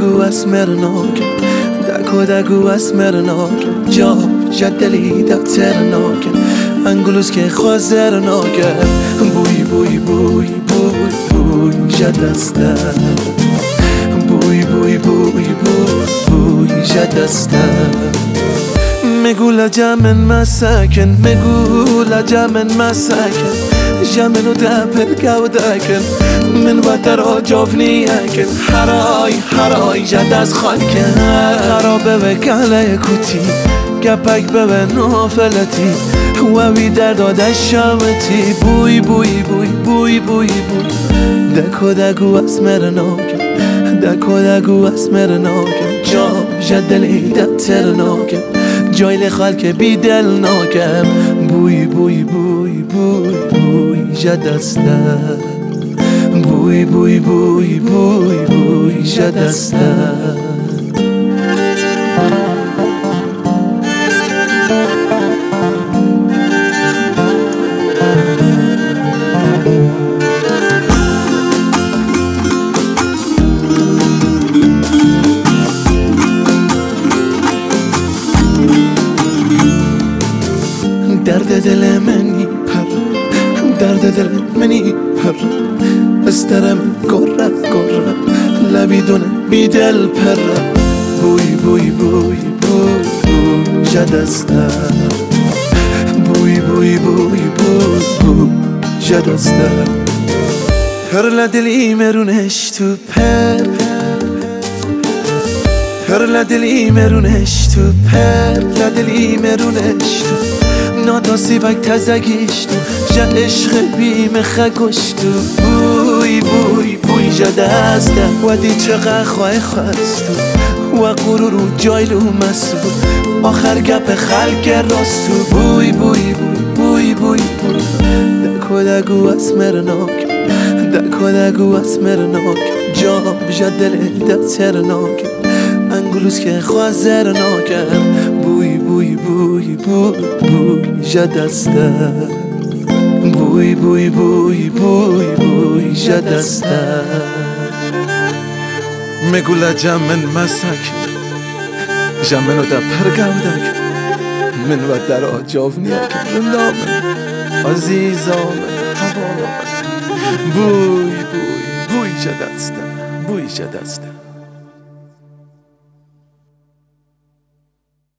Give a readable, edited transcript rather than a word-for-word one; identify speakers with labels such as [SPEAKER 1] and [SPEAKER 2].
[SPEAKER 1] dagу asmernoke dagu asmernoke job jadeli dagternoke angulus ke khazernoke buy jadasta buy jadasta مگو لجمن مساکن مگو لجمن مساکن جمنو دبر گودکن من و در آجافنی اکن حرای جد از خالکن خرابه و گله کوتی گپک به نافلتی وی در داده شامتی بوی دگو اسمرناکن دگو اسمرناکن جام جدلی دترناکن جایل خلک بی دل ناکم بوی جدسته بوی جدسته درد دل منی پر درد دل منی پر استرم گره لبیدونه بی دل پر بوی جدسته بوی جدسته هر لدلی مرونش تو پر هر لدلی مرونش تو پر لدلی مرونش تو ناداسی وک تزگیشتو جا عشق بیم خگشتو بوی جدسته ودی چقدر خواستو و غرورو جایلو مسو آخر گپ خلق راستو بوی دگو اسمرناک دگو اسمرناک جام جدل دترناک انگلوس که خوازرناکم بوی جدسته بوی جدسته مگو لجمن مساکن جمنو دا پرگودک من و در آجاونیک رندامن عزیزامن هوامن بوی جدسته